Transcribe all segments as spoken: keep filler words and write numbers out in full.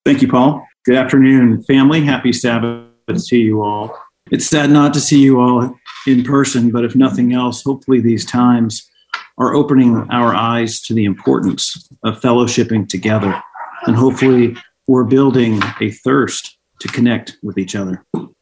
Thank you, Paul. Good afternoon, family. Happy Sabbath to you all. It's sad not to see you all in person, but if nothing else, hopefully these times are opening our eyes to the importance of fellowshipping together. And hopefully we're building a thirst to connect with each other.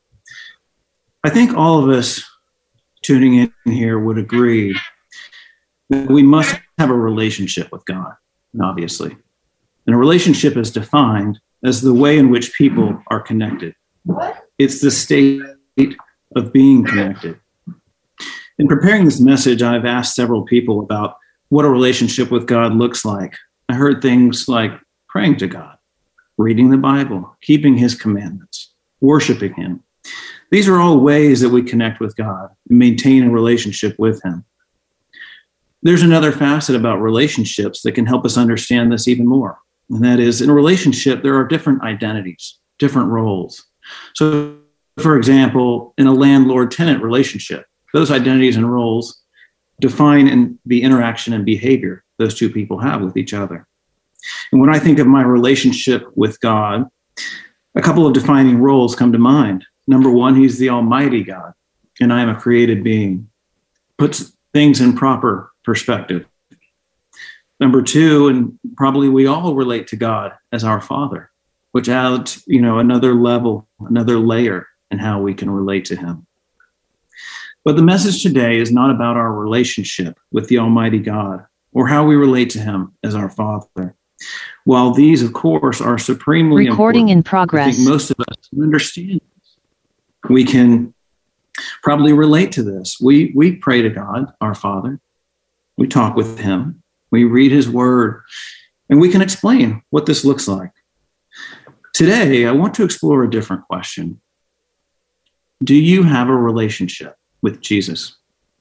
I think all of us tuning in here would agree that we must have a relationship with God, obviously. And a relationship is defined as the way in which people are connected. It's the state of being connected. In preparing this message, I've asked several people about what a relationship with God looks like. I heard things like praying to God, reading the Bible, keeping his commandments, worshiping him. These are all ways that we connect with God and maintain a relationship with him. There's another facet about relationships that can help us understand this even more. And that is, in a relationship, there are different identities, different roles. So, for example, in a landlord-tenant relationship, those identities and roles define in the interaction and behavior those two people have with each other. And when I think of my relationship with God, a couple of defining roles come to mind. Number one, he's the Almighty God, and I am a created being. Puts things in proper perspective. Number two, and probably we all relate to God as our Father, which adds, you know, another level, another layer in how we can relate to him. But the message today is not about our relationship with the Almighty God or how we relate to him as our Father. While these, of course, are supremely Recording important, in progress. I think most of us understand this. We can probably relate to this. We we pray to God, our Father. We talk with him. We read his word, and we can explain what this looks like. Today, I want to explore a different question. Do you have a relationship with Jesus?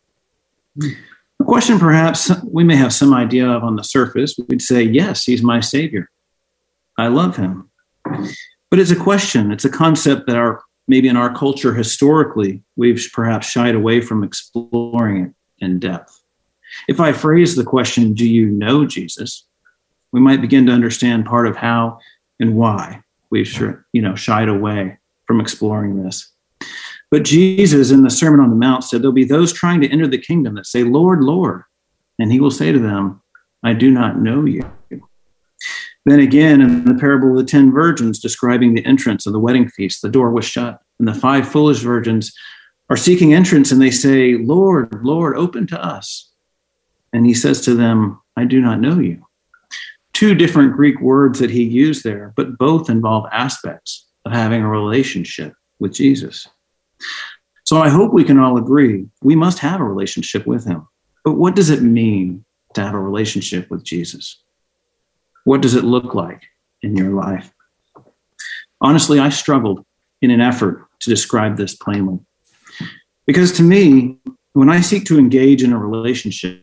A question perhaps we may have some idea of on the surface. We'd say, yes, he's my Savior. I love him. But it's a question. It's a concept that our maybe in our culture historically, we've perhaps shied away from exploring it in depth. If I phrase the question, do you know Jesus? We might begin to understand part of how and why we've you know, shied away from exploring this. But Jesus in the Sermon on the Mount said, there'll be those trying to enter the kingdom that say, Lord, Lord. And he will say to them, I do not know you. Then again, in the parable of the ten virgins describing the entrance of the wedding feast, the door was shut, and the five foolish virgins are seeking entrance, and they say, Lord, Lord, open to us. And he says to them, I do not know you. Two different Greek words that he used there, but both involve aspects of having a relationship with Jesus. So I hope we can all agree we must have a relationship with him. But what does it mean to have a relationship with Jesus? What does it look like in your life? Honestly, I struggled in an effort to describe this plainly. Because to me, when I seek to engage in a relationship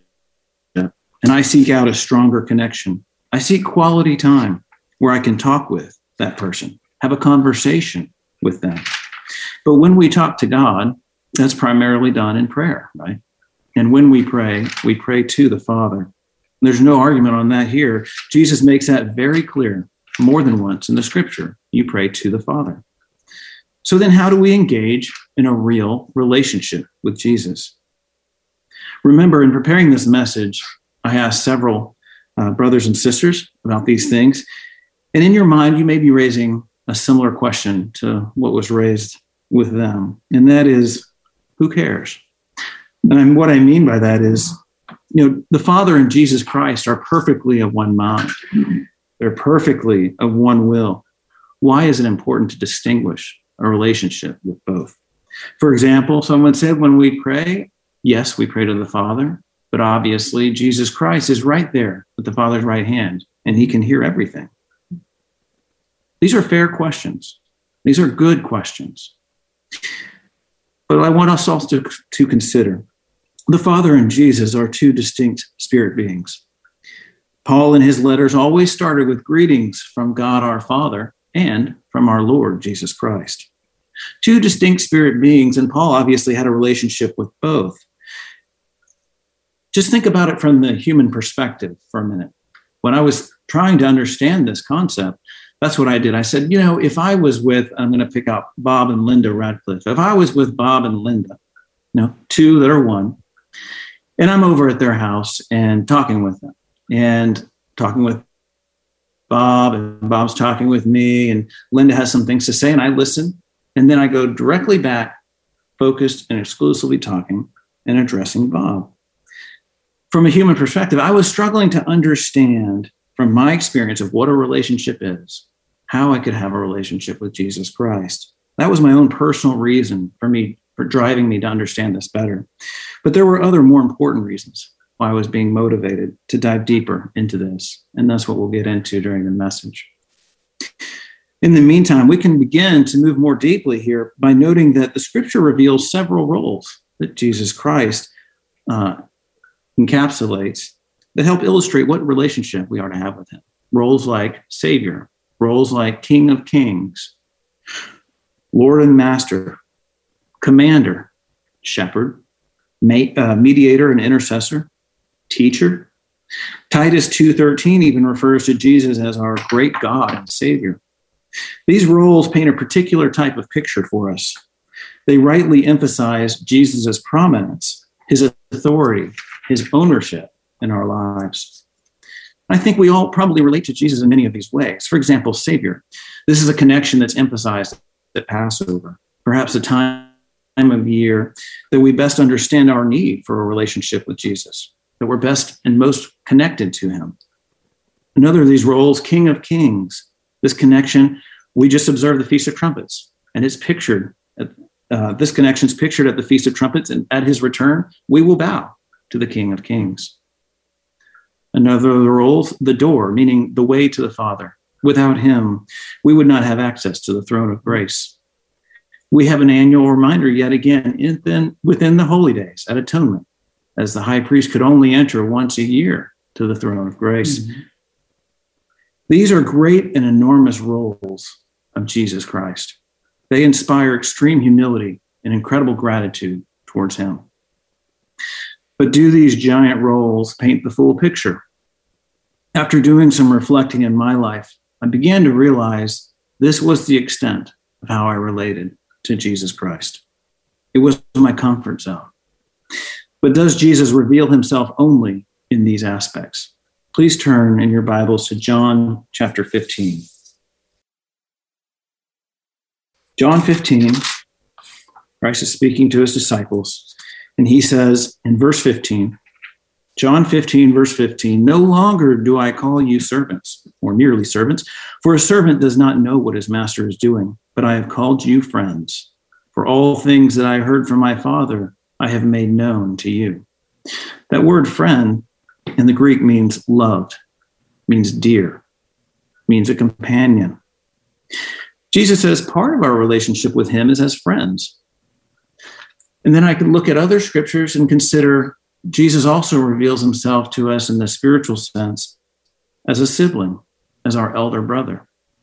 and I seek out a stronger connection, I seek quality time where I can talk with that person, have a conversation with them. But when we talk to God, that's primarily done in prayer, right? And when we pray, we pray to the Father. There's no argument on that here. Jesus makes that very clear more than once in the scripture. You pray to the Father. So then how do we engage in a real relationship with Jesus? Remember, in preparing this message, I asked several uh, brothers and sisters about these things. And in your mind, you may be raising a similar question to what was raised with them. And that is, who cares? And what I mean by that is, you know, the Father and Jesus Christ are perfectly of one mind. They're perfectly of one will. Why is it important to distinguish a relationship with both? For example, someone said when we pray, yes, we pray to the Father, but obviously Jesus Christ is right there at the Father's right hand, and he can hear everything. These are fair questions. These are good questions. But I want us also to, to consider the Father and Jesus are two distinct spirit beings. Paul in his letters always started with greetings from God our Father and from our Lord Jesus Christ. Two distinct spirit beings, and Paul obviously had a relationship with both. Just think about it from the human perspective for a minute. When I was trying to understand this concept, That's what I did. I said, you know, if I was with, I'm going to pick out Bob and Linda Radcliffe. If I was with Bob and Linda, you know, two that are one, and I'm over at their house and talking with them and talking with Bob, and Bob's talking with me, and Linda has some things to say, and I listen, and then I go directly back, focused and exclusively talking and addressing Bob. From a human perspective, I was struggling to understand from my experience of what a relationship is, how I could have a relationship with Jesus Christ. That was my own personal reason for me, for driving me to understand this better. But there were other more important reasons why I was being motivated to dive deeper into this. And that's what we'll get into during the message. In the meantime, we can begin to move more deeply here by noting that the scripture reveals several roles that Jesus Christ uh, encapsulates that help illustrate what relationship we are to have with him. Roles like Savior, roles like King of Kings, Lord and Master, Commander, Shepherd, ma- uh, Mediator and Intercessor, Teacher. Titus two thirteen even refers to Jesus as our great God and Savior. These roles paint a particular type of picture for us. They rightly emphasize Jesus' prominence, his authority, his ownership in our lives. I think we all probably relate to Jesus in many of these ways. For example, Savior. This is a connection that's emphasized at Passover, perhaps a time of year that we best understand our need for a relationship with Jesus, that we're best and most connected to him. Another of these roles, King of Kings. This connection, we just observed the Feast of Trumpets, and it's pictured, at, uh, this connection is pictured at the Feast of Trumpets, and at his return, we will bow to the King of Kings. Another of the roles, the door, meaning the way to the Father. Without him, we would not have access to the throne of grace. We have an annual reminder yet again within, within the holy days at atonement, as the high priest could only enter once a year to the throne of grace. Mm-hmm. These are great and enormous roles of Jesus Christ. They inspire extreme humility and incredible gratitude towards him. But do these giant roles paint the full picture? After doing some reflecting in my life, I began to realize this was the extent of how I related to Jesus Christ. It was my comfort zone. But does Jesus reveal himself only in these aspects? Please turn in your Bibles to John chapter fifteen. John fifteen, Christ is speaking to his disciples, and he says in verse fifteen, John fifteen, verse fifteen, "No longer do I call you servants, or merely servants, for a servant does not know what his master is doing, but I have called you friends. For all things that I heard from my Father, I have made known to you." That word friend in the Greek means loved, means dear, means a companion. Jesus says part of our relationship with him is as friends. And then I can look at other scriptures and consider Jesus also reveals himself to us in the spiritual sense as a sibling, as our elder brother.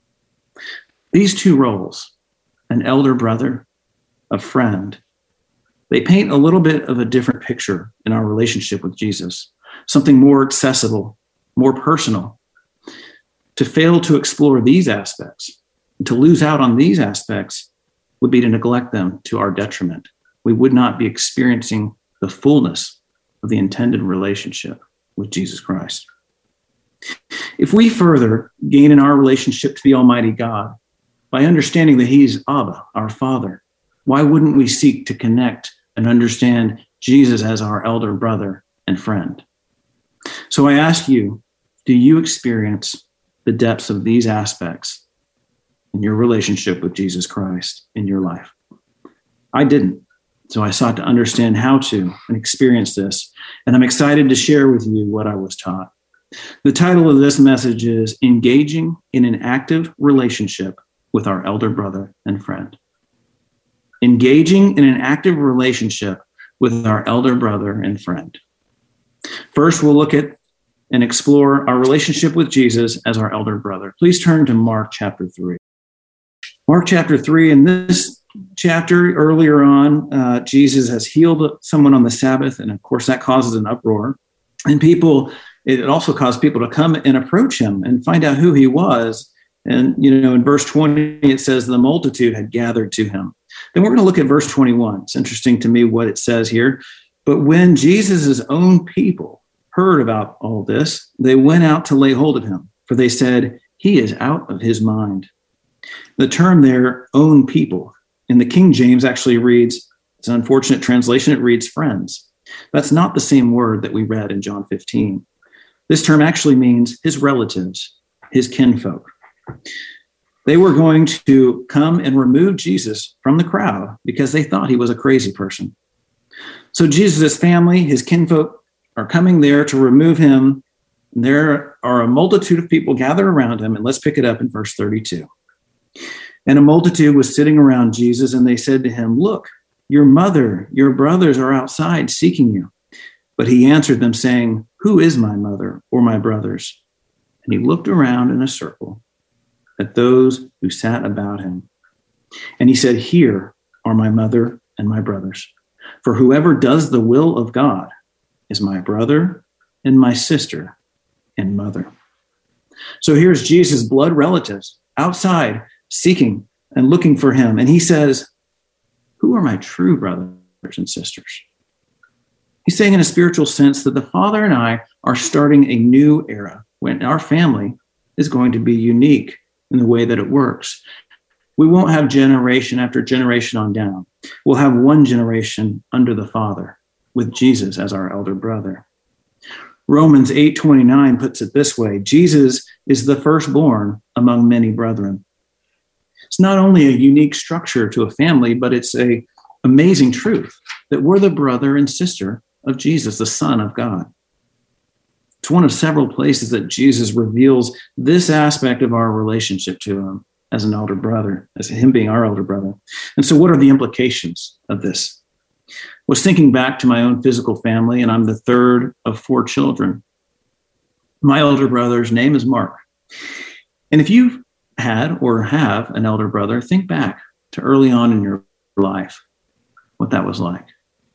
These two roles, an elder brother, a friend, they paint a little bit of a different picture in our relationship with Jesus, something more accessible, more personal. To fail to explore these aspects, and to lose out on these aspects, would be to neglect them to our detriment. We would not be experiencing the fullness of the intended relationship with Jesus Christ. If we further gain in our relationship to the Almighty God by understanding that he's Abba, our Father, why wouldn't we seek to connect and understand Jesus as our elder brother and friend? So I ask you, do you experience the depths of these aspects in your relationship with Jesus Christ in your life? I didn't. So I sought to understand how to and experience this, and I'm excited to share with you what I was taught. The title of this message is Engaging in an Active Relationship with Our Elder Brother and Friend. Engaging in an active relationship with our elder brother and friend. First, we'll look at and explore our relationship with Jesus as our elder brother. Please turn to Mark chapter three. Mark chapter three, in this chapter, earlier on, uh, Jesus has healed someone on the Sabbath, and of course that causes an uproar. And people, it also caused people to come and approach him and find out who he was. And, you know, in verse twenty, it says the multitude had gathered to him. Then we're going to look at verse twenty-one. It's interesting to me what it says here. But when Jesus' own people heard about all this, they went out to lay hold of him, for they said, he is out of his mind. The term there, own people, in the King James actually reads, it's an unfortunate translation, it reads friends. That's not the same word that we read in John fifteen. This term actually means his relatives, his kinfolk. They were going to come and remove Jesus from the crowd because they thought he was a crazy person. So Jesus' family, his kinfolk, are coming there to remove him. There are a multitude of people gathered around him. And let's pick it up in verse thirty-two. And a multitude was sitting around Jesus, and they said to him, look, your mother, your brothers are outside seeking you. But he answered them, saying, who is my mother or my brothers? And he looked around in a circle at those who sat about him. And he said, here are my mother and my brothers. For whoever does the will of God is my brother and my sister and mother. So here's Jesus' blood relatives outside seeking and looking for him. And he says, who are my true brothers and sisters? He's saying in a spiritual sense that the Father and I are starting a new era when our family is going to be unique in the way that it works. We won't have generation after generation on down. We'll have one generation under the Father with Jesus as our elder brother. Romans eight twenty-nine puts it this way, Jesus is the firstborn among many brethren. It's not only a unique structure to a family, but it's a amazing truth that we're the brother and sister of Jesus, the Son of God. It's one of several places that Jesus reveals this aspect of our relationship to him as an elder brother, as him being our elder brother. And so what are the implications of this? I was thinking back to my own physical family, and I'm the third of four children. My elder brother's name is Mark. And if you've had or have an elder brother, think back to early on in your life, what that was like.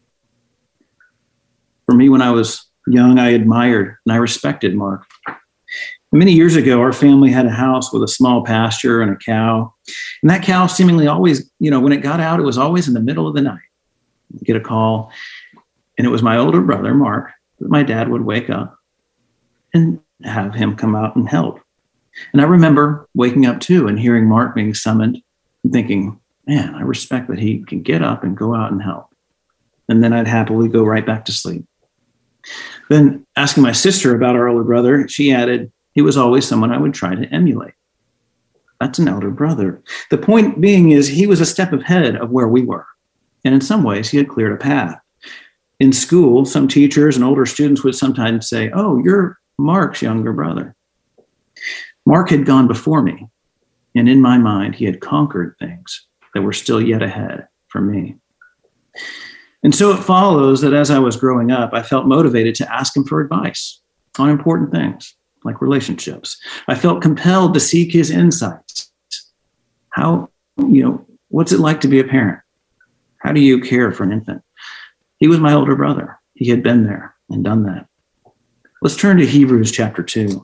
For me, when I was young, I admired and I respected Mark. Many years ago, our family had a house with a small pasture and a cow. And that cow seemingly always, you know, when it got out, it was always in the middle of the night. I'd get a call, and it was my older brother, Mark, that my dad would wake up and have him come out and help. And I remember waking up too and hearing Mark being summoned and thinking, man, I respect that he can get up and go out and help. And then I'd happily go right back to sleep. Then asking my sister about our older brother, she added, he was always someone I would try to emulate. That's an elder brother. The point being is he was a step ahead of where we were. And in some ways, he had cleared a path. In school, some teachers and older students would sometimes say, oh, you're Mark's younger brother. Mark had gone before me. And in my mind, he had conquered things that were still yet ahead for me. And so it follows that as I was growing up, I felt motivated to ask him for advice on important things like relationships. I felt compelled to seek his insights. How, you know, what's it like to be a parent? How do you care for an infant? He was my older brother. He had been there and done that. Let's turn to Hebrews chapter two.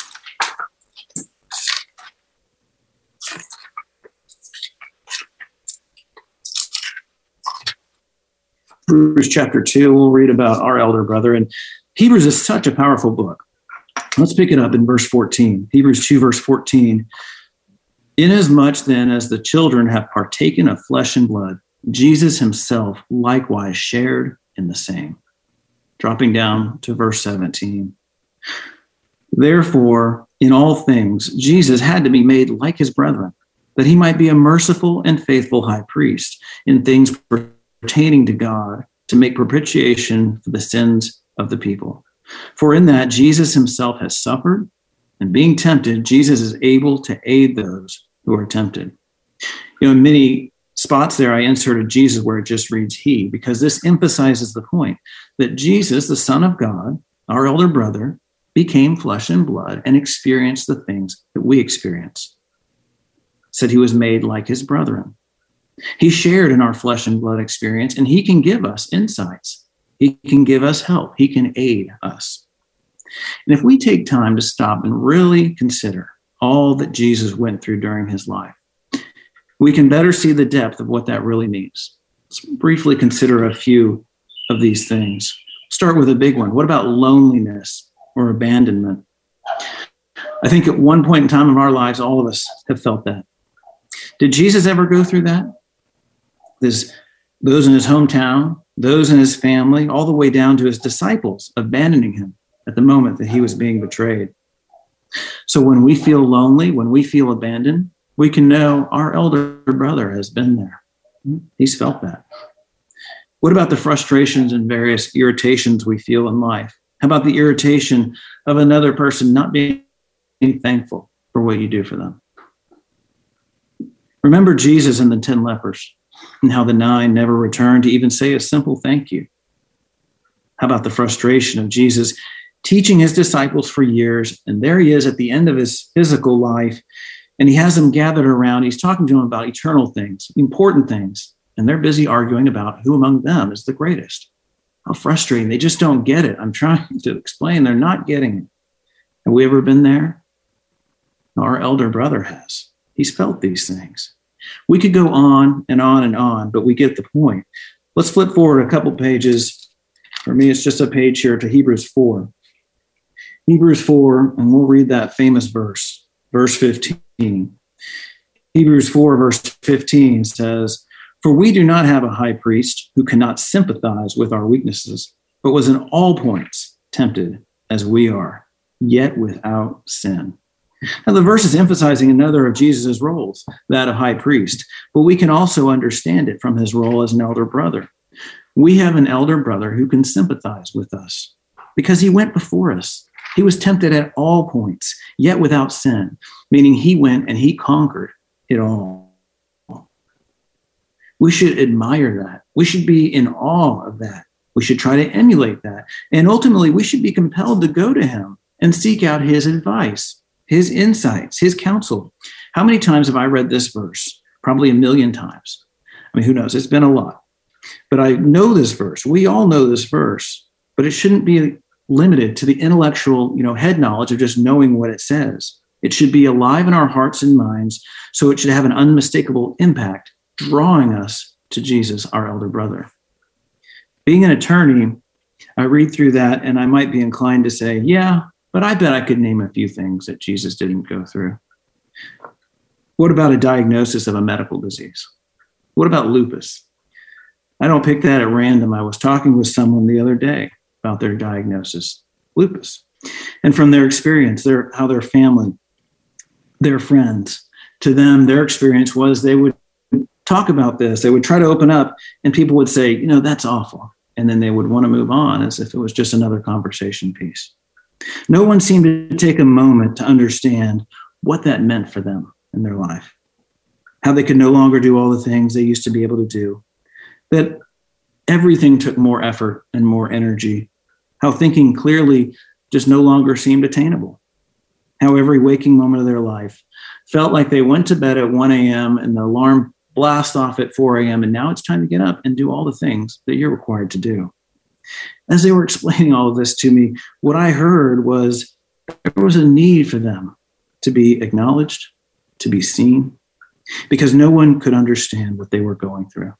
Hebrews chapter two, we'll read about our elder brother. And Hebrews is such a powerful book. Let's pick it up in verse fourteen. Hebrews two, verse fourteen. Inasmuch then as the children have partaken of flesh and blood, Jesus himself likewise shared in the same. Dropping down to verse seventeen. Therefore, in all things, Jesus had to be made like his brethren, that he might be a merciful and faithful high priest in things pertaining to God, to make propitiation for the sins of the people. For in that Jesus himself has suffered, and being tempted, Jesus is able to aid those who are tempted. You know, in many spots there, I inserted Jesus where it just reads he, because this emphasizes the point that Jesus, the Son of God, our elder brother, became flesh and blood and experienced the things that we experience. Said he was made like his brethren. He shared in our flesh and blood experience, and he can give us insights. He can give us help. He can aid us. And if we take time to stop and really consider all that Jesus went through during his life, we can better see the depth of what that really means. Let's briefly consider a few of these things. Start with a big one. What about loneliness or abandonment? I think at one point in time in our lives, all of us have felt that. Did Jesus ever go through that? There's those in his hometown, those in his family, all the way down to his disciples abandoning him at the moment that he was being betrayed. So when we feel lonely, when we feel abandoned, we can know our elder brother has been there. He's felt that. What about the frustrations and various irritations we feel in life? How about the irritation of another person not being thankful for what you do for them? Remember Jesus and the ten lepers and how the nine never returned to even say a simple thank you. How about the frustration of Jesus teaching his disciples for years, and there he is at the end of his physical life, and he has them gathered around. He's talking to them about eternal things, important things, and they're busy arguing about who among them is the greatest. How frustrating. They just don't get it. I'm trying to explain. They're not getting it. Have we ever been there? Our elder brother has. He's felt these things. We could go on and on and on, but we get the point. Let's flip forward a couple pages. For me, it's just a page here to Hebrews four. Hebrews four, and we'll read that famous verse, verse fifteen. Hebrews four, verse fifteen says, "For we do not have a high priest who cannot sympathize with our weaknesses, but was in all points tempted as we are, yet without sin." Now, the verse is emphasizing another of Jesus' roles, that of high priest, but we can also understand it from his role as an elder brother. We have an elder brother who can sympathize with us because he went before us. He was tempted at all points, yet without sin, meaning he went and he conquered it all. We should admire that. We should be in awe of that. We should try to emulate that. And ultimately, we should be compelled to go to him and seek out his advice, his insights, his counsel. How many times have I read this verse? Probably a million times. I mean, who knows? It's been a lot. But I know this verse. We all know this verse, but it shouldn't be limited to the intellectual, you know, head knowledge of just knowing what it says. It should be alive in our hearts and minds, so it should have an unmistakable impact, drawing us to Jesus, our elder brother. Being an attorney, I read through that and I might be inclined to say, yeah, but I bet I could name a few things that Jesus didn't go through. What about a diagnosis of a medical disease? What about lupus? I don't pick that at random. I was talking with someone the other day about their diagnosis, lupus, and from their experience, their how their family, their friends, to them, their experience was they would talk about this. They would try to open up, and people would say, you know, that's awful. And then they would want to move on as if it was just another conversation piece. No one seemed to take a moment to understand what that meant for them in their life, how they could no longer do all the things they used to be able to do, that everything took more effort and more energy, how thinking clearly just no longer seemed attainable, how every waking moment of their life felt like they went to bed at one a.m. and the alarm blast off at four a.m. and now it's time to get up and do all the things that you're required to do. As they were explaining all of this to me, what I heard was there was a need for them to be acknowledged, to be seen, because no one could understand what they were going through.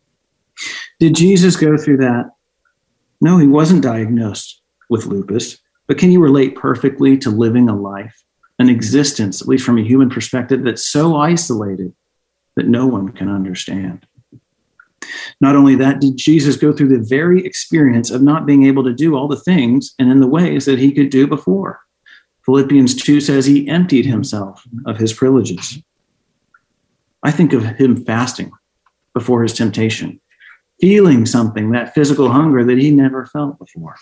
Did Jesus go through that? No, he wasn't diagnosed with lupus, but can you relate perfectly to living a life, an existence, at least from a human perspective, that's so isolated that no one can understand? Not only that, did Jesus go through the very experience of not being able to do all the things and in the ways that he could do before. Philippians two says he emptied himself of his privileges. I think of him fasting before his temptation, feeling something, that physical hunger that he never felt before.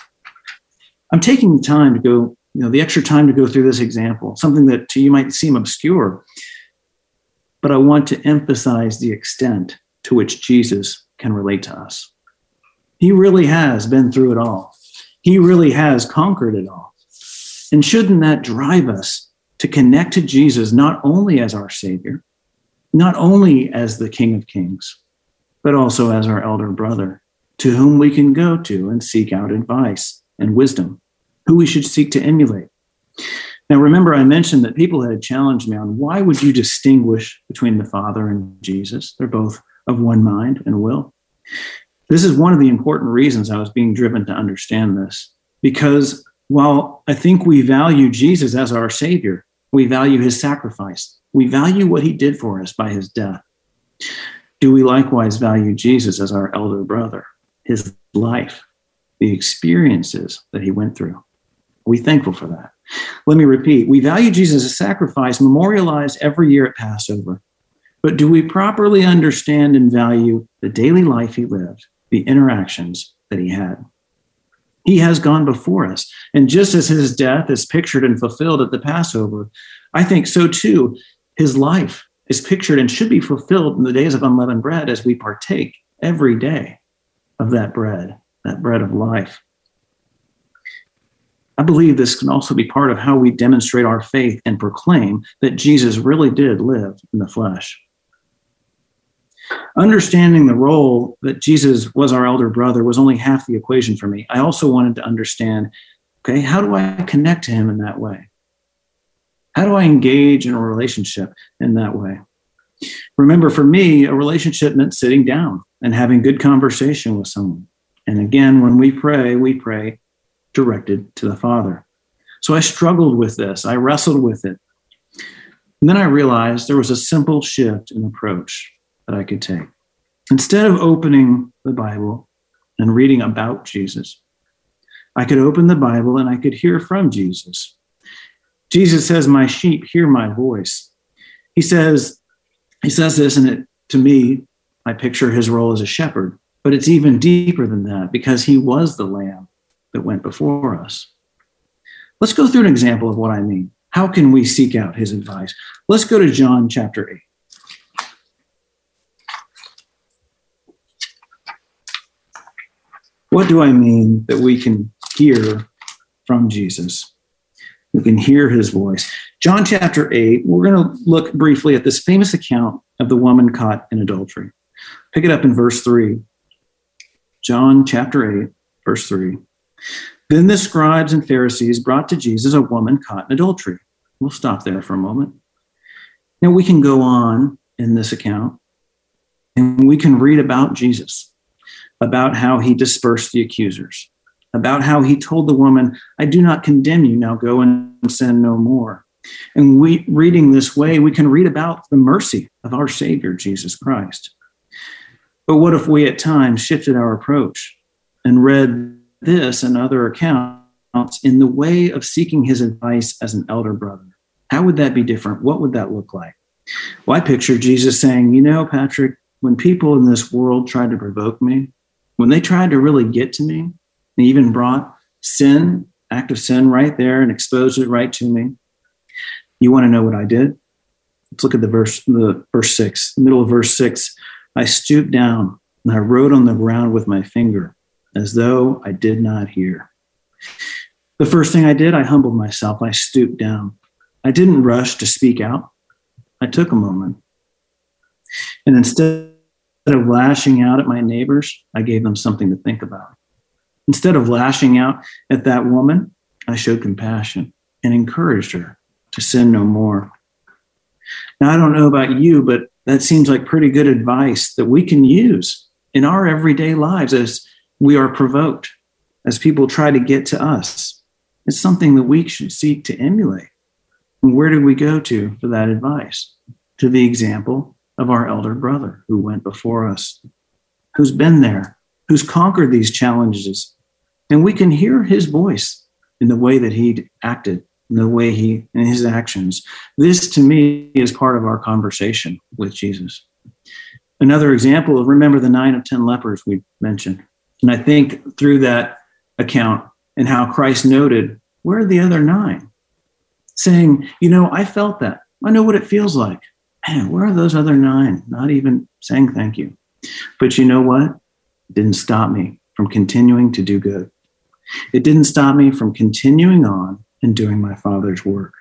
I'm taking the time to go, you know, the extra time to go through this example, something that to you might seem obscure, but I want to emphasize the extent to which Jesus can relate to us. He really has been through it all. He really has conquered it all. And shouldn't that drive us to connect to Jesus not only as our Savior, not only as the King of Kings, but also as our elder brother, to whom we can go to and seek out advice and wisdom, who we should seek to emulate? Now, remember, I mentioned that people had challenged me on why would you distinguish between the Father and Jesus? They're both of one mind and will. This is one of the important reasons I was being driven to understand this, because while I think we value Jesus as our Savior, we value his sacrifice. We value what he did for us by his death. Do we likewise value Jesus as our elder brother, his life, the experiences that he went through? Are we thankful for that? Let me repeat. We value Jesus' sacrifice memorialized every year at Passover. But do we properly understand and value the daily life he lived, the interactions that he had? He has gone before us. And just as his death is pictured and fulfilled at the Passover, I think so too, his life is pictured and should be fulfilled in the days of unleavened bread as we partake every day of that bread, that bread of life. I believe this can also be part of how we demonstrate our faith and proclaim that Jesus really did live in the flesh. Understanding the role that Jesus was our elder brother was only half the equation for me. I also wanted to understand, okay, how do I connect to him in that way? How do I engage in a relationship in that way? Remember, for me, a relationship meant sitting down and having good conversation with someone. And again, when we pray, we pray directed to the Father. So I struggled with this. I wrestled with it. And then I realized there was a simple shift in approach that I could take. Instead of opening the Bible and reading about Jesus, I could open the Bible and I could hear from Jesus. Jesus says, "My sheep hear my voice." He says, he says this, and it, to me, I picture his role as a shepherd, but it's even deeper than that because he was the lamb that went before us. Let's go through an example of what I mean. How can we seek out his advice? Let's go to John chapter eight. What do I mean that we can hear from Jesus? We can hear his voice. John chapter eight, we're going to look briefly at this famous account of the woman caught in adultery. Pick it up in verse three. John chapter eight, verse three. Then the scribes and Pharisees brought to Jesus a woman caught in adultery. We'll stop there for a moment. Now we can go on in this account and we can read about Jesus, about how he dispersed the accusers, about how he told the woman, "I do not condemn you, now go and sin no more." And we, reading this way, we can read about the mercy of our Savior, Jesus Christ. But what if we at times shifted our approach and read this and other accounts in the way of seeking his advice as an elder brother? How would that be different? What would that look like? Well, I picture Jesus saying, "You know, Patrick, when people in this world tried to provoke me, when they tried to really get to me, and even brought sin, act of sin right there and exposed it right to me, you want to know what I did? Let's look at the verse, the verse six, the middle of verse six. I stooped down and I wrote on the ground with my finger as though I did not hear." The first thing I did, I humbled myself. I stooped down. I didn't rush to speak out. I took a moment. And instead of lashing out at my neighbors, I gave them something to think about. Instead of lashing out at that woman, I showed compassion and encouraged her to sin no more. Now, I don't know about you, but that seems like pretty good advice that we can use in our everyday lives as we are provoked, as people try to get to us. It's something that we should seek to emulate. And where do we go to for that advice? To the example of our elder brother who went before us, who's been there, who's conquered these challenges. And we can hear his voice in the way that he acted, in the way he, in his actions. This, to me, is part of our conversation with Jesus. Another example of, remember the nine of ten lepers we mentioned. And I think through that account and how Christ noted, where are the other nine? Saying, you know, I felt that. I know what it feels like. Man, where are those other nine? Not even saying thank you. But you know what? It didn't stop me from continuing to do good. It didn't stop me from continuing on and doing my Father's work.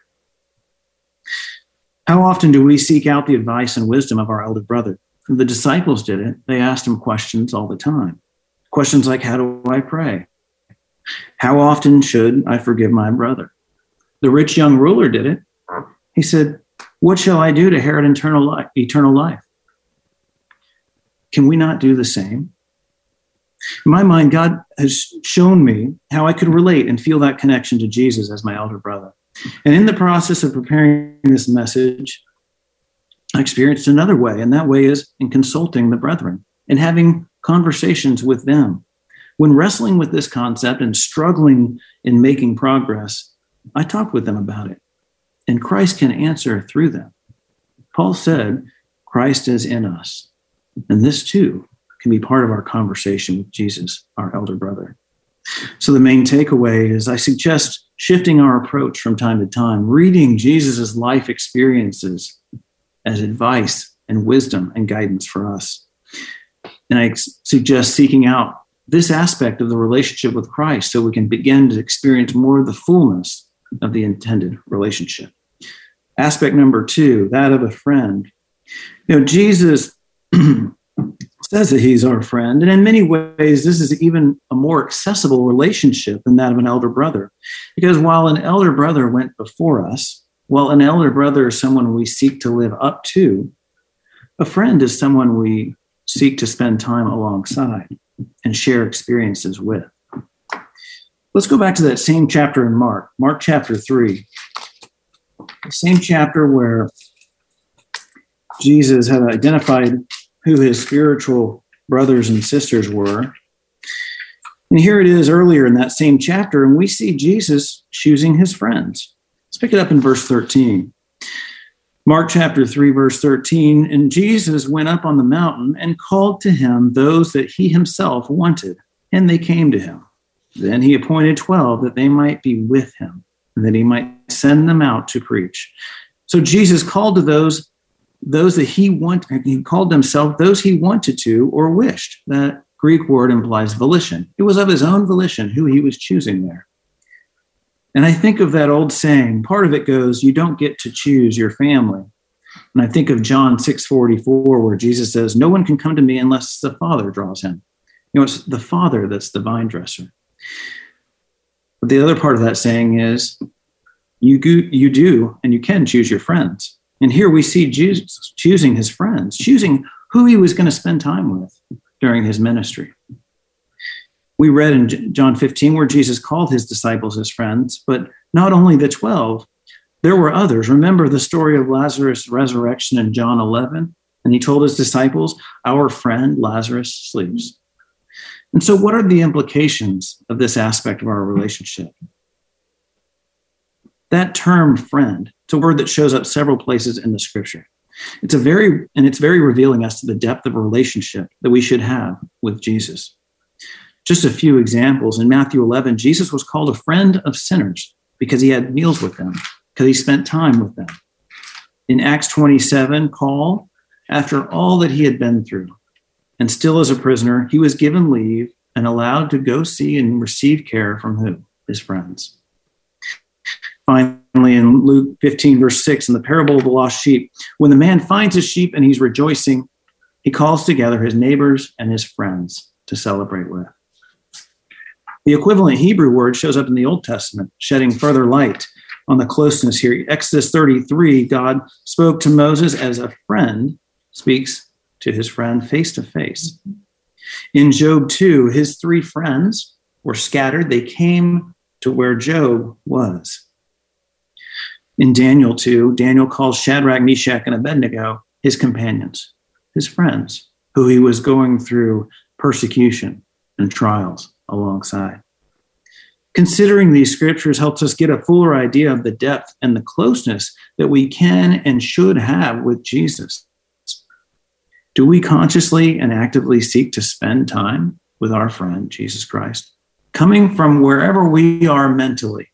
How often do we seek out the advice and wisdom of our elder brother? The disciples did it. They asked him questions all the time. Questions like, how do I pray? How often should I forgive my brother? The rich young ruler did it. He said, what shall I do to inherit eternal life? Eternal life? Can we not do the same? In my mind, God has shown me how I could relate and feel that connection to Jesus as my elder brother. And in the process of preparing this message, I experienced another way, and that way is in consulting the brethren and having conversations with them. When wrestling with this concept and struggling in making progress, I talked with them about it, and Christ can answer through them. Paul said, Christ is in us, and this too can be part of our conversation with Jesus, our elder brother. So the main takeaway is I suggest shifting our approach from time to time, reading Jesus's life experiences as advice and wisdom and guidance for us. And I suggest seeking out this aspect of the relationship with Christ so we can begin to experience more of the fullness of the intended relationship. Aspect number two, that of a friend. You know, Jesus says that he's our friend, and in many ways, this is even a more accessible relationship than that of an elder brother. Because while an elder brother went before us, while an elder brother is someone we seek to live up to, a friend is someone we seek to spend time alongside and share experiences with. Let's go back to that same chapter in Mark, Mark chapter three. The same chapter where Jesus had identified who his spiritual brothers and sisters were. And here it is earlier in that same chapter, and we see Jesus choosing his friends. Let's pick it up in verse thirteen. Mark chapter three, verse thirteen, and Jesus went up on the mountain and called to him those that he himself wanted, and they came to him. Then he appointed twelve that they might be with him, and that he might send them out to preach. So Jesus called to those, those that he wanted, he called himself those he wanted to or wished. That Greek word implies volition. It was of his own volition who he was choosing there. And I think of that old saying, part of it goes, you don't get to choose your family. And I think of John six forty-four, where Jesus says, no one can come to me unless the Father draws him. You know, it's the Father that's the vine dresser. But the other part of that saying is, you do, you do and you can choose your friends. And here we see Jesus choosing his friends, choosing who he was going to spend time with during his ministry. We read in John fifteen where Jesus called his disciples his friends, but not only the twelve, there were others. Remember the story of Lazarus' resurrection in John eleven? And he told his disciples, our friend Lazarus sleeps. And so what are the implications of this aspect of our relationship? That term friend, it's a word that shows up several places in the scripture. It's a very, and it's very revealing as to the depth of a relationship that we should have with Jesus. Just a few examples. In Matthew eleven, Jesus was called a friend of sinners because he had meals with them, because he spent time with them. In Acts twenty-seven, Paul, after all that he had been through, and still as a prisoner, he was given leave and allowed to go see and receive care from who? His friends. Finally, in Luke fifteen, verse six, in the parable of the lost sheep, when the man finds his sheep and he's rejoicing, he calls together his neighbors and his friends to celebrate with. The equivalent Hebrew word shows up in the Old Testament, shedding further light on the closeness here. Exodus thirty-three, God spoke to Moses as a friend speaks to his friend face to face. In Job two, his three friends were scattered. They came to where Job was. In Daniel two, Daniel calls Shadrach, Meshach, and Abednego his companions, his friends, who he was going through persecution and trials alongside. Considering these scriptures helps us get a fuller idea of the depth and the closeness that we can and should have with Jesus. Do we consciously and actively seek to spend time with our friend, Jesus Christ, coming from wherever we are mentally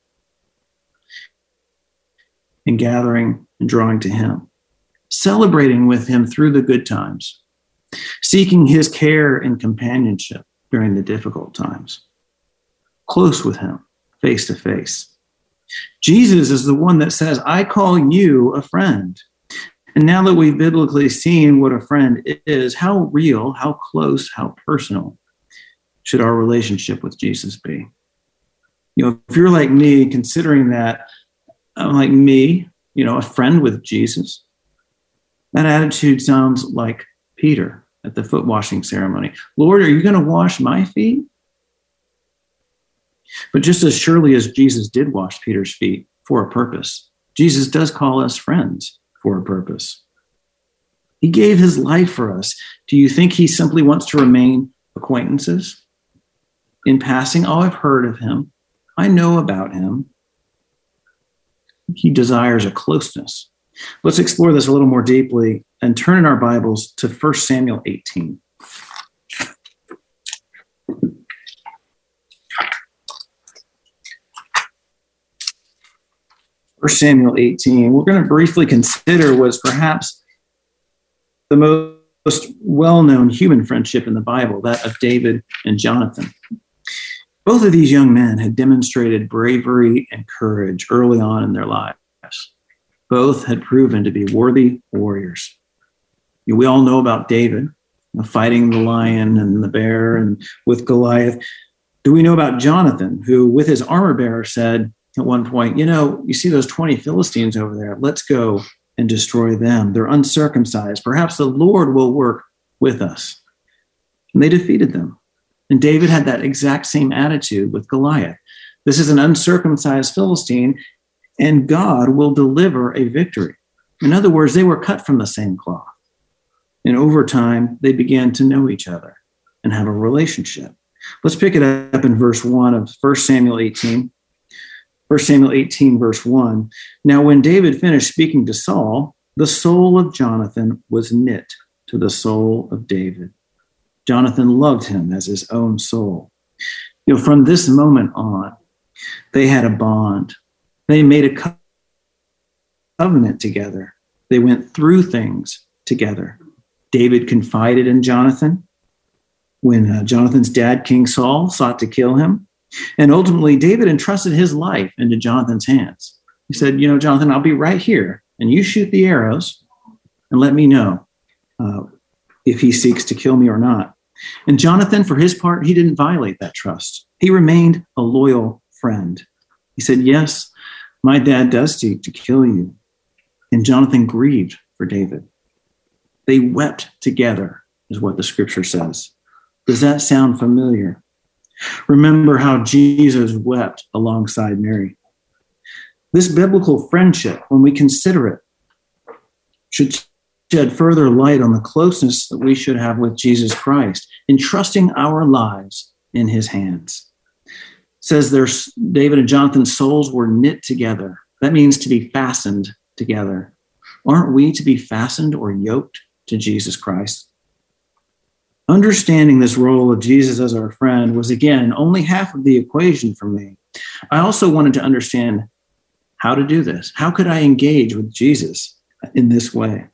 and gathering and drawing to him, celebrating with him through the good times, seeking his care and companionship during the difficult times, close with him, face to face. Jesus is the one that says, I call you a friend. And now that we've biblically seen what a friend is, how real, how close, how personal should our relationship with Jesus be? You know, if you're like me, considering that like me, you know, a friend with Jesus. That attitude sounds like Peter at the foot washing ceremony. Lord, are you going to wash my feet? But just as surely as Jesus did wash Peter's feet for a purpose, Jesus does call us friends for a purpose. He gave his life for us. Do you think he simply wants to remain acquaintances? In passing, oh, I've heard of him. I know about him. He desires a closeness. Let's explore this a little more deeply and turn in our Bibles to First Samuel eighteen. First Samuel eighteen, we're going to briefly consider was perhaps the most well-known human friendship in the Bible, that of David and Jonathan. Both of these young men had demonstrated bravery and courage early on in their lives. Both had proven to be worthy warriors. We all know about David, fighting the lion and the bear and with Goliath. Do we know about Jonathan, who with his armor bearer said at one point, you know, you see those twenty Philistines over there, let's go and destroy them. They're uncircumcised. Perhaps the Lord will work with us. And they defeated them. And David had that exact same attitude with Goliath. This is an uncircumcised Philistine, and God will deliver a victory. In other words, they were cut from the same cloth. And over time, they began to know each other and have a relationship. Let's pick it up in verse one of First Samuel eighteen. First Samuel eighteen, verse one. Now, when David finished speaking to Saul, the soul of Jonathan was knit to the soul of David. Jonathan loved him as his own soul. You know, from this moment on, they had a bond. They made a covenant together. They went through things together. David confided in Jonathan when uh, Jonathan's dad, King Saul, sought to kill him. And ultimately, David entrusted his life into Jonathan's hands. He said, you know, Jonathan, I'll be right here, and you shoot the arrows and let me know uh, if he seeks to kill me or not. And Jonathan, for his part, he didn't violate that trust. He remained a loyal friend. He said, yes, my dad does seek to kill you. And Jonathan grieved for David. They wept together, is what the scripture says. Does that sound familiar? Remember how Jesus wept alongside Mary. This biblical friendship, when we consider it, should shed further light on the closeness that we should have with Jesus Christ, entrusting our lives in his hands. It says there's David and Jonathan's souls were knit together. That means to be fastened together. Aren't we to be fastened or yoked to Jesus Christ? Understanding this role of Jesus as our friend was, again, only half of the equation for me. I also wanted to understand how to do this. How could I engage with Jesus in this way?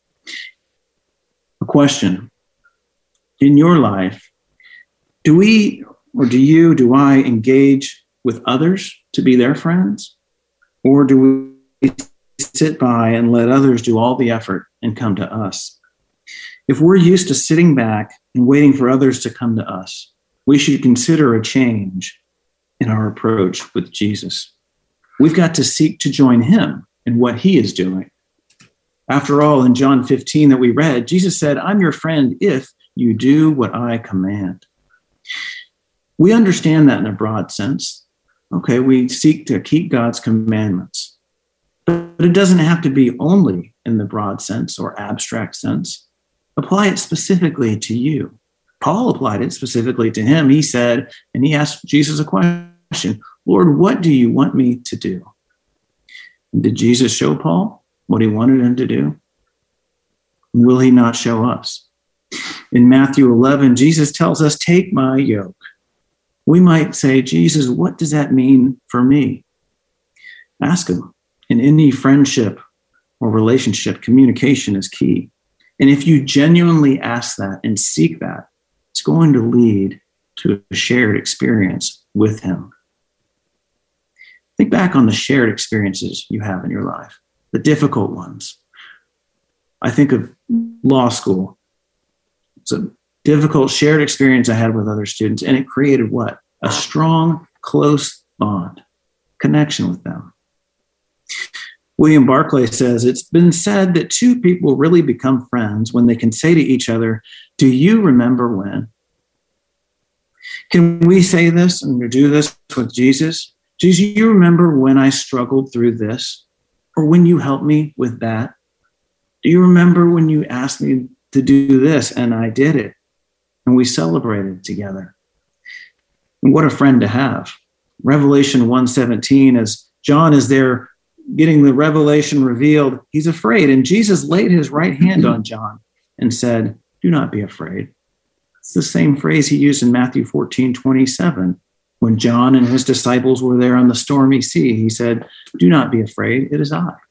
A question. In your life, do we, or do you, do I engage with others to be their friends? Or do we sit by and let others do all the effort and come to us? If we're used to sitting back and waiting for others to come to us, we should consider a change in our approach with Jesus. We've got to seek to join him in what he is doing. After all, in John fifteen that we read, Jesus said, I'm your friend if you do what I command. We understand that in a broad sense. Okay, we seek to keep God's commandments. But it doesn't have to be only in the broad sense or abstract sense. Apply it specifically to you. Paul applied it specifically to him. He said, and he asked Jesus a question, Lord, what do you want me to do? And did Jesus show Paul what he wanted him to do? Will he not show us? In Matthew eleven, Jesus tells us, take my yoke. We might say, Jesus, what does that mean for me? Ask him. In any friendship or relationship, communication is key. And if you genuinely ask that and seek that, it's going to lead to a shared experience with him. Think back on the shared experiences you have in your life, the difficult ones. I think of law school. It's a difficult shared experience I had with other students, and it created what? A strong, close bond, connection with them. William Barclay says, it's been said that two people really become friends when they can say to each other, do you remember when? Can we say this and do this with Jesus? Do you remember when I struggled through this? Or when you helped me with that? Do you remember when you asked me to do this and I did it? And we celebrated together. And what a friend to have. Revelation one seventeen, as John is there getting the revelation revealed, he's afraid. And Jesus laid his right hand on John and said, do not be afraid. It's the same phrase he used in Matthew fourteen twenty-seven. When John and his disciples were there on the stormy sea, he said, do not be afraid, it is I.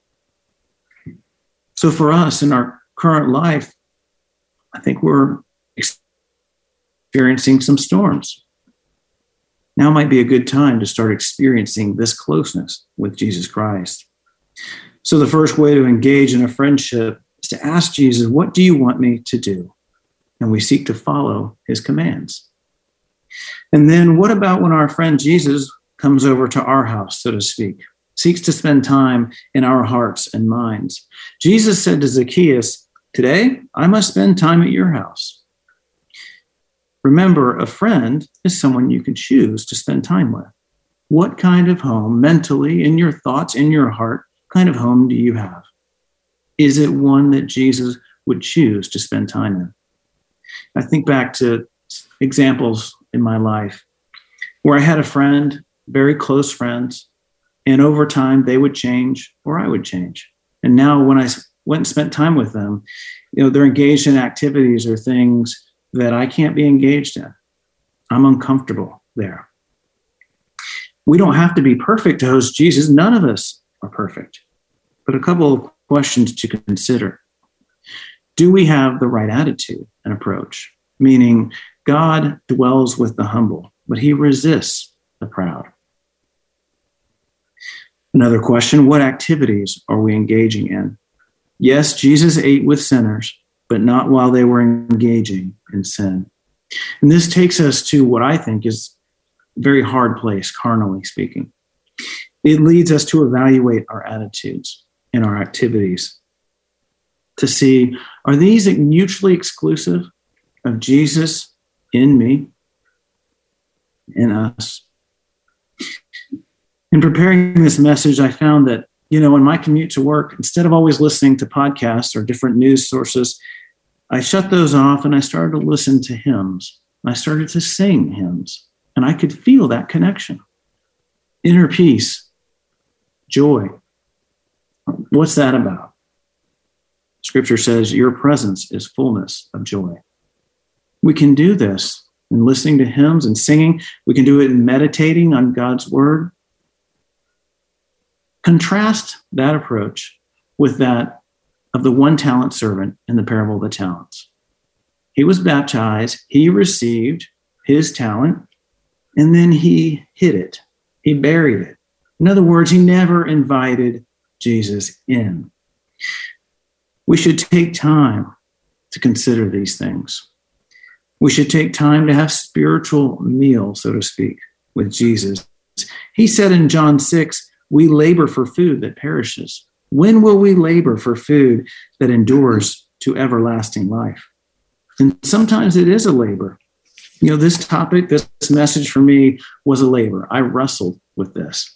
So for us in our current life, I think we're experiencing some storms. Now might be a good time to start experiencing this closeness with Jesus Christ. So the first way to engage in a friendship is to ask Jesus, what do you want me to do? And we seek to follow his commands. And then what about when our friend Jesus comes over to our house, so to speak, seeks to spend time in our hearts and minds? Jesus said to Zacchaeus, today I must spend time at your house. Remember, a friend is someone you can choose to spend time with. What kind of home, mentally, in your thoughts, in your heart, kind of home do you have? Is it one that Jesus would choose to spend time in? I think back to examples in my life where I had a friend, very close friends, and over time they would change or I would change. And now when I went and spent time with them, you know, they're engaged in activities or things that I can't be engaged in. I'm uncomfortable there. We don't have to be perfect to host Jesus. None of us are perfect. But a couple of questions to consider. Do we have the right attitude and approach? Meaning, God dwells with the humble, but he resists the proud. Another question, what activities are we engaging in? Yes, Jesus ate with sinners, but not while they were engaging in sin. And this takes us to what I think is a very hard place, carnally speaking. It leads us to evaluate our attitudes and our activities to see, are these mutually exclusive of Jesus in me, in us? In preparing this message, I found that, you know, in my commute to work, instead of always listening to podcasts or different news sources, I shut those off and I started to listen to hymns. I started to sing hymns, and I could feel that connection. Inner peace, joy. What's that about? Scripture says your presence is fullness of joy. We can do this in listening to hymns and singing. We can do it in meditating on God's word. Contrast that approach with that of the one talent servant in the parable of the talents. He was baptized, he received his talent, and then he hid it. He buried it. In other words, he never invited Jesus in. We should take time to consider these things. We should take time to have spiritual meal, so to speak, with Jesus. He said in John six, we labor for food that perishes. When will we labor for food that endures to everlasting life? And sometimes it is a labor. You know, this topic, this message for me was a labor. I wrestled with this.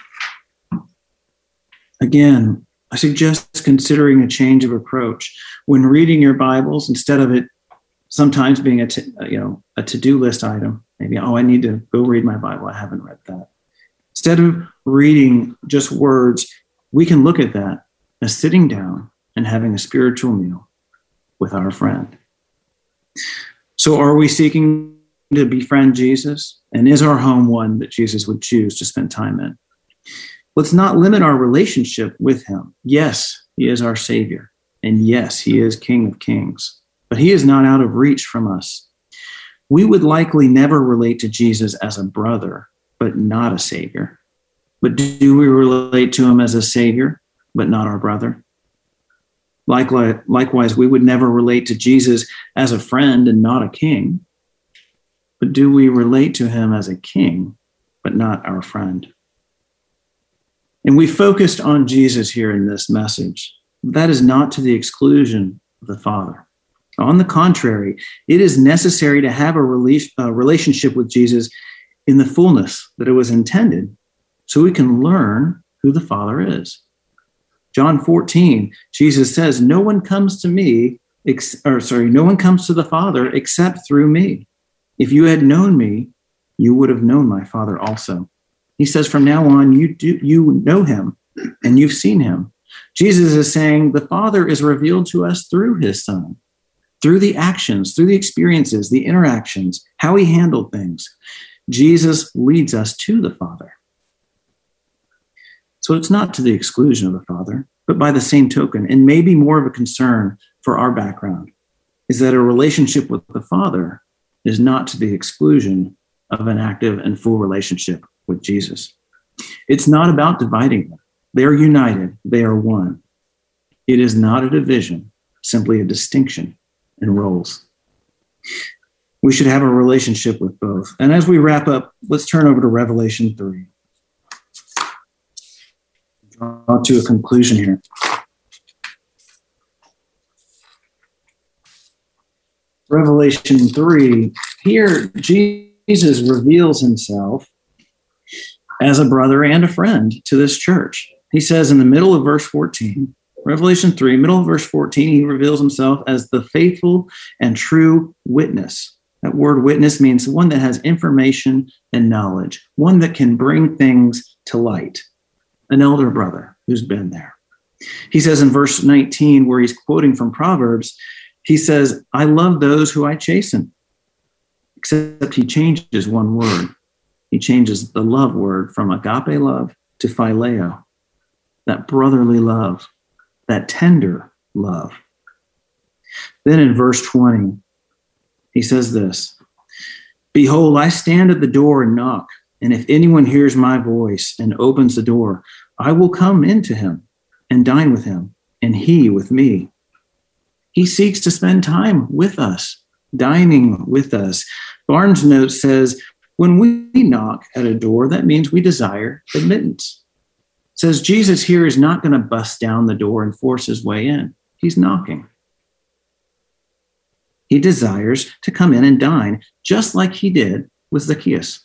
Again, I suggest considering a change of approach. When reading your Bibles, instead of it sometimes being a, t- you know, a to-do list item, maybe, oh, I need to go read my Bible. I haven't read that. Instead of reading just words, we can look at that as sitting down and having a spiritual meal with our friend. So are we seeking to befriend Jesus? And is our home one that Jesus would choose to spend time in? Let's not limit our relationship with him. Yes, he is our Savior. And yes, he is King of Kings. But he is not out of reach from us. We would likely never relate to Jesus as a brother, but not a Savior. But do we relate to him as a Savior, but not our brother? Likewise, likewise, we would never relate to Jesus as a friend and not a king. But do we relate to him as a king, but not our friend? And we focused on Jesus here in this message. That is not to the exclusion of the Father. On the contrary, it is necessary to have a relationship with Jesus in the fullness that it was intended, so we can learn who the Father is. John fourteen, Jesus says, no one comes to me, ex- or sorry, no one comes to the Father except through me. If you had known me, you would have known my Father also. He says, from now on, you do you know him and you've seen him. Jesus is saying the Father is revealed to us through his Son, through the actions, through the experiences, the interactions, how he handled things. Jesus leads us to the Father. So it's not to the exclusion of the Father, but by the same token, and maybe more of a concern for our background, is that a relationship with the Father is not to the exclusion of an active and full relationship with Jesus. It's not about dividing them. They are united. They are one. It is not a division, simply a distinction in roles. We should have a relationship with both. And as we wrap up, let's turn over to Revelation three. Draw to a conclusion here. Revelation three, here Jesus reveals himself as a brother and a friend to this church. He says in the middle of verse fourteen, Revelation three, middle of verse fourteen, he reveals himself as the faithful and true witness. That word witness means one that has information and knowledge, one that can bring things to light, an elder brother who's been there. He says in verse nineteen, where he's quoting from Proverbs, he says, I love those who I chasten, except he changes one word. He changes the love word from agape love to phileo, that brotherly love, that tender love. Then in verse twenty, he says this, behold, I stand at the door and knock, and if anyone hears my voice and opens the door, I will come into him and dine with him, and he with me. He seeks to spend time with us, dining with us. Barnes' note says, when we knock at a door, that means we desire admittance. It says Jesus here is not going to bust down the door and force his way in. He's knocking. He desires to come in and dine, just like he did with Zacchaeus.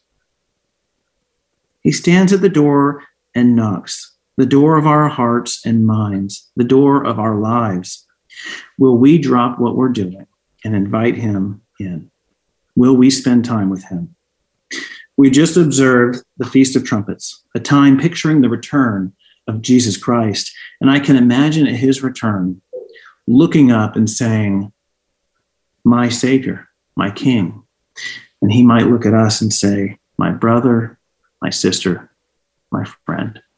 He stands at the door and knocks, the door of our hearts and minds, the door of our lives. Will we drop what we're doing and invite him in? Will we spend time with him? We just observed the Feast of Trumpets, a time picturing the return of Jesus Christ. And I can imagine at his return, looking up and saying, my Savior, my King. And he might look at us and say, my brother, my sister, my friend.